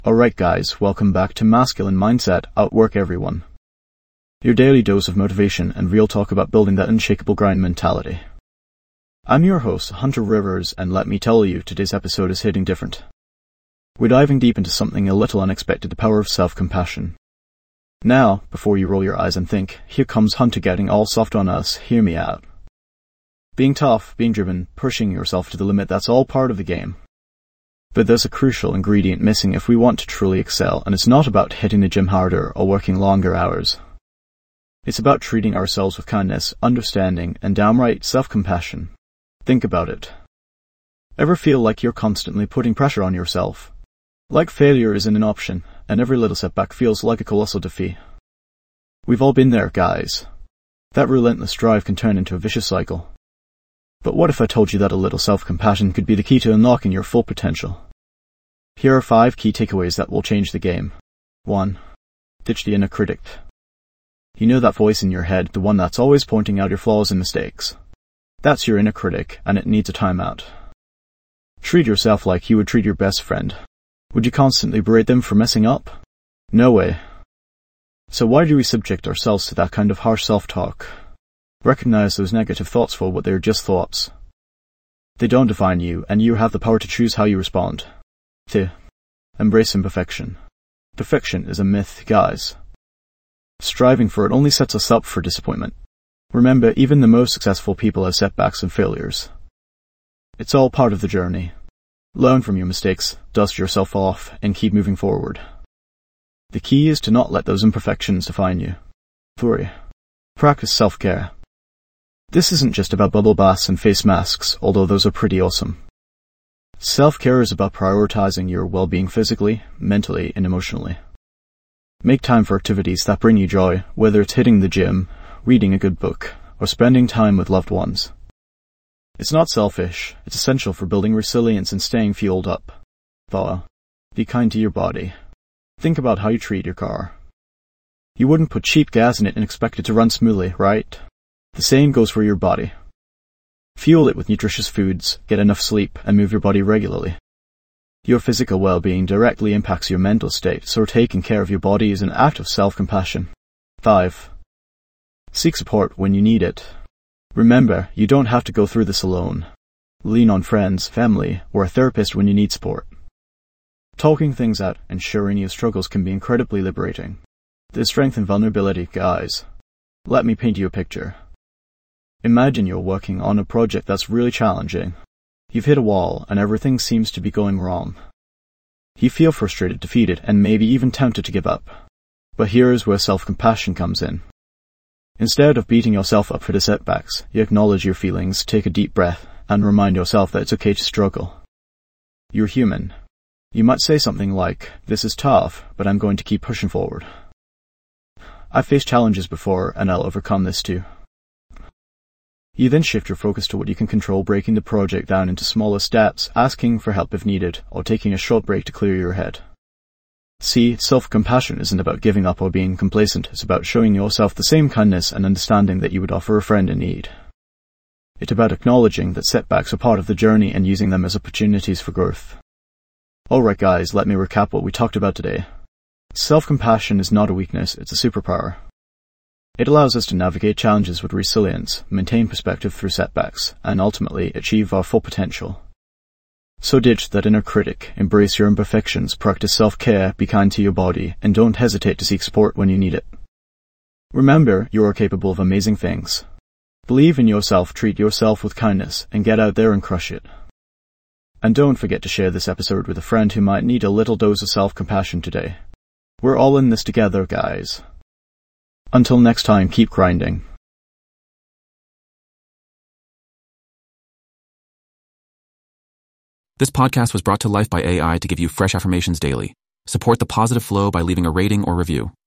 Alright guys, welcome back to Masculine Mindset, Outwork Everyone. Your daily dose of motivation and real talk about building that unshakable grind mentality. I'm your host, Hunter Rivers, and let me tell you, today's episode is hitting different. We're diving deep into something a little unexpected, the power of self-compassion. Now, before you roll your eyes and think, here comes Hunter getting all soft on us, hear me out. Being tough, being driven, pushing yourself to the limit, that's all part of the game. But there's a crucial ingredient missing if we want to truly excel, and it's not about hitting the gym harder or working longer hours. It's about treating ourselves with kindness, understanding, and downright self-compassion. Think about it. Ever feel like you're constantly putting pressure on yourself? Like failure isn't an option, and every little setback feels like a colossal defeat. We've all been there, guys. That relentless drive can turn into a vicious cycle. But what if I told you that a little self-compassion could be the key to unlocking your full potential? Here are 5 key takeaways that will change the game. 1. Ditch the inner critic. You know that voice in your head, the one that's always pointing out your flaws and mistakes. That's your inner critic, and it needs a timeout. Treat yourself like you would treat your best friend. Would you constantly berate them for messing up? No way. So why do we subject ourselves to that kind of harsh self-talk? Recognize those negative thoughts for what they are, just thoughts. They don't define you, and you have the power to choose how you respond. 2. Embrace imperfection. Perfection is a myth, guys. Striving for it only sets us up for disappointment. Remember, even the most successful people have setbacks and failures. It's all part of the journey. Learn from your mistakes, dust yourself off, and keep moving forward. The key is to not let those imperfections define you. 3. Practice self-care. This isn't just about bubble baths and face masks, although those are pretty awesome. Self-care is about prioritizing your well-being physically, mentally, and emotionally. Make time for activities that bring you joy, whether it's hitting the gym, reading a good book, or spending time with loved ones. It's not selfish, it's essential for building resilience and staying fueled up. 4. Be kind to your body. Think about how you treat your car. You wouldn't put cheap gas in it and expect it to run smoothly, right? The same goes for your body. Fuel it with nutritious foods, get enough sleep, and move your body regularly. Your physical well-being directly impacts your mental state, so taking care of your body is an act of self-compassion. 5. Seek support when you need it. Remember, you don't have to go through this alone. Lean on friends, family, or a therapist when you need support. Talking things out and sharing your struggles can be incredibly liberating. There's strength in vulnerability, guys. Let me paint you a picture. Imagine you're working on a project that's really challenging. You've hit a wall and everything seems to be going wrong. You feel frustrated, defeated, and maybe even tempted to give up. But here's where self-compassion comes in. Instead of beating yourself up for the setbacks, you acknowledge your feelings, take a deep breath, and remind yourself that it's okay to struggle. You're human. You might say something like, "This is tough, but I'm going to keep pushing forward. I've faced challenges before, and I'll overcome this too." You then shift your focus to what you can control, breaking the project down into smaller steps, asking for help if needed, or taking a short break to clear your head. See, self-compassion isn't about giving up or being complacent. It's about showing yourself the same kindness and understanding that you would offer a friend in need. It's about acknowledging that setbacks are part of the journey and using them as opportunities for growth. Alright guys, let me recap what we talked about today. Self-compassion is not a weakness, it's a superpower. It allows us to navigate challenges with resilience, maintain perspective through setbacks, and ultimately achieve our full potential. So ditch that inner critic, embrace your imperfections, practice self-care, be kind to your body, and don't hesitate to seek support when you need it. Remember, you are capable of amazing things. Believe in yourself, treat yourself with kindness, and get out there and crush it. And don't forget to share this episode with a friend who might need a little dose of self-compassion today. We're all in this together, guys. Until next time, keep grinding. This podcast was brought to life by AI to give you fresh affirmations daily. Support the positive flow by leaving a rating or review.